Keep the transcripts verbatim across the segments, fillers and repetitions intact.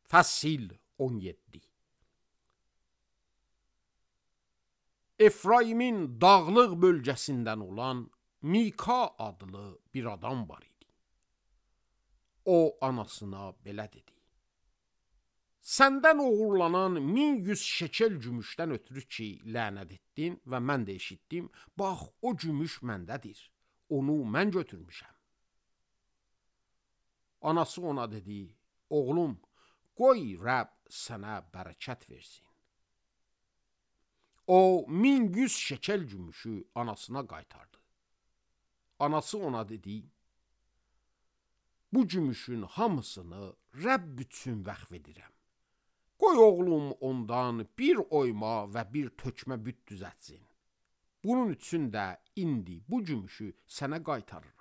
Fəsil on yeddi. Efraimin dağlıq bölgəsindən olan Mika adlı bir adam var idi. O anasına belə dedi: Səndən oğurlanan min yüz şekel gümüşdən ötürü ki, lənət etdin və mən də eşitdim, bax, o gümüş məndədir, onu mən götürmüşəm. Anası ona dedi: Oğlum, qoy Rəbb sənə bərəkət versin. O, min yüz şekel gümüşü anasına qaytardı. Anası ona dedi: Bu gümüşün hamısını Rəbb üçün vəqf edirəm. Qoy oğlum ondan bir oyma və bir tökmə büt düzətsin. Bunun üçün də indi bu gümüşü sənə qaytarıram.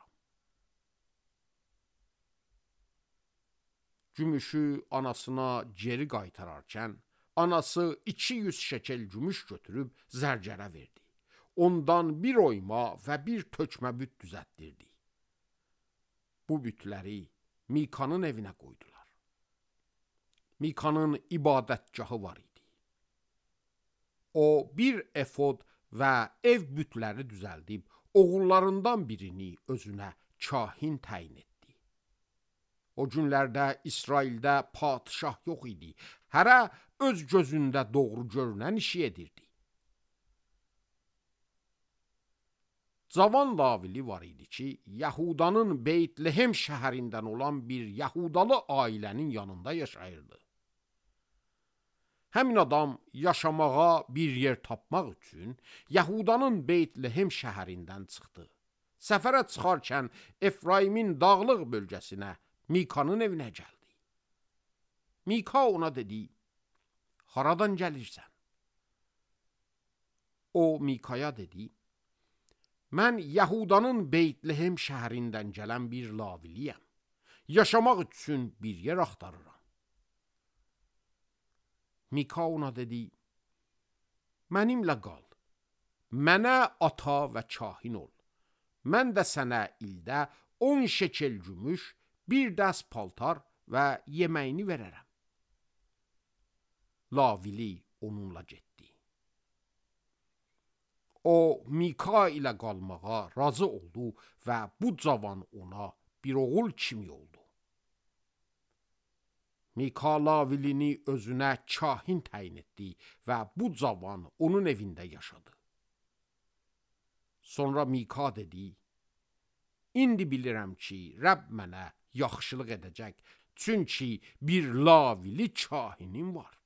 Gümüşü anasına geri qaytararkən, anası iki yüz şekel gümüş götürüb zərgərə verdi. Ondan bir oyma və bir tökmə büt düzətdirdi. Bu bütləri Mikanın evinə qoydular. Mikanın ibadətgahı var idi. O, bir efod və ev bütləri düzəldib, oğullarından birini özünə kahin təyin etdi. O günlərdə İsraildə padişah yox idi. Hərə öz gözündə doğru görünən işi edirdi. Cavan Lavili var idi ki, Yahudanın Beytlehem şəhərindən olan bir Yahudalı ailənin yanında yaşayırdı. Həmin adam yaşamağa bir yer tapmaq üçün Yahudanın Beytlehem şəhərindən çıxdı. Səfərə çıxarkən Efraimin dağlıq bölgəsinə, Mikanın evinə gəldi. Mika ona dedi: Haradan gəlirsən? O Mikaya dedi: Mən Yahudanın Beytlehem şəhərindən gələn bir Laviliyəm. Yaşamaq üçün bir yer axtarıram. Mika ona dedi: Mənimlə qal. Mənə ata və kahin ol. Mən də sənə ildə on şekel gümüş, bir dəst paltar və yeməyini verərəm. Lavili onunla getdi. O, Mika ilə qalmağa razı oldu və bu cavan ona bir oğul kimi oldu. Mika Lavilini özünə kahin təyin etdi və bu cavan onun evində yaşadı. Sonra Mika dedi: İndi bilirəm ki, Rəbb mənə yaxşılıq edəcək, çünki bir Lavili kahinim var.